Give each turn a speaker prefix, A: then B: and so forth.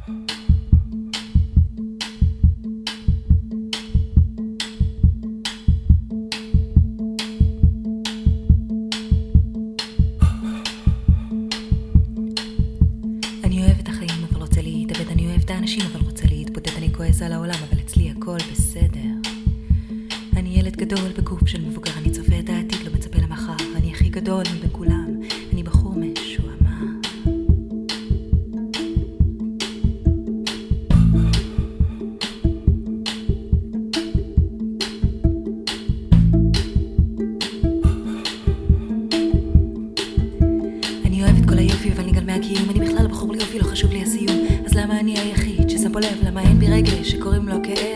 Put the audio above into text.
A: אני אוהב את החיים אבל רוצה להתאבד, אני אוהב את האנשים אבל רוצה להתפוצץ, אני כועס על העולם אבל אצלי הכל בסדר. אני ילד גדול בגוף של מבוגר, אני צופה את העתיד, לא מצפה למחר, אני הכי גדול מבין כולם, אני בחור משועמם. אני אוהב את כל היופי אבל נגל מהקיום, אני בכלל בחור לי יופי, לא חשוב לי הסיום, אז למה אני היחיד ששם פה לב, למה אין בי רגש שקוראים לו כאב?